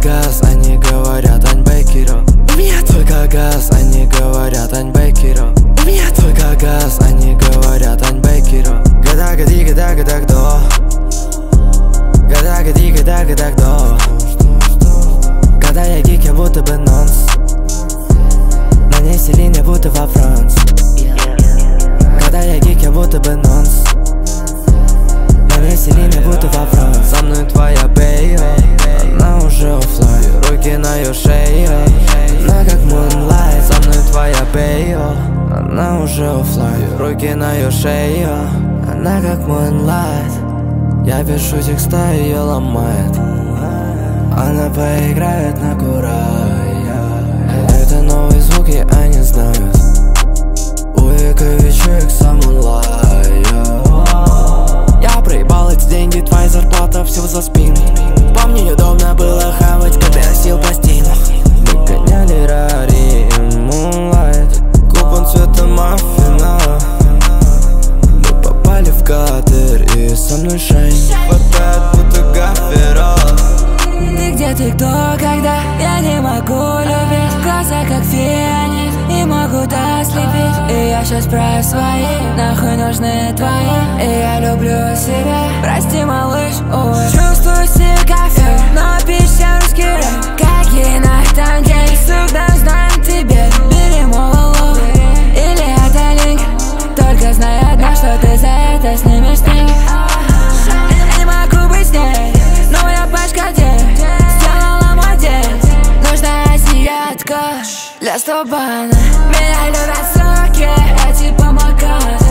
газ, они говорят, Ань Бейкеро. У меня только газ, они говорят, Ань Бейкеро. У меня только газ, они говорят, Ань Бейкеро. Гада гади, гада гада гдо. Гада гади, гада гада гдо. Когда я гик, я будто бы нонс. На ней Селине будто во Франции. Когда я гик, я будто бы нонс. На ней Селине будто во Франции. Со мной твоя бейо, она уже оффлайн. Руки на ее шее, она как Moonlight. Со мной твоя бейо, она уже оффлайн. Руки на ее шее, она как Moonlight. Я пишу текста, ее ломает. Она поиграет на курая. Это новые звуки, они знают. У Яковичек сам онлайн. Я проебал эти деньги, твоя зарплата всего за спину. Помню, неудобно было хавать, когда я носил пластину. Мы гоняли Рари и Moonlight. Купон цвета маффина. Мы попали в кадр и со мной Шейн. Хватает будто гафера. Ты где, ты кто, когда я не могу любить? Глаза как фианит, не могут ослепить. И я щас прав свои, нахуй нужны твои. И я люблю себя, прости, малыш, ой. Чувствую себя кафе, но пиши русский рэп. Какие на там день, всегда знаем тебе. Бери мололо, или это линк. Только знай одно, что ты за это снимешь стринг. Я не могу быть с ней, но я пачка денег. Сделала мой день, нужна азиатка для стобана. Меня любят соки, я типа Макас.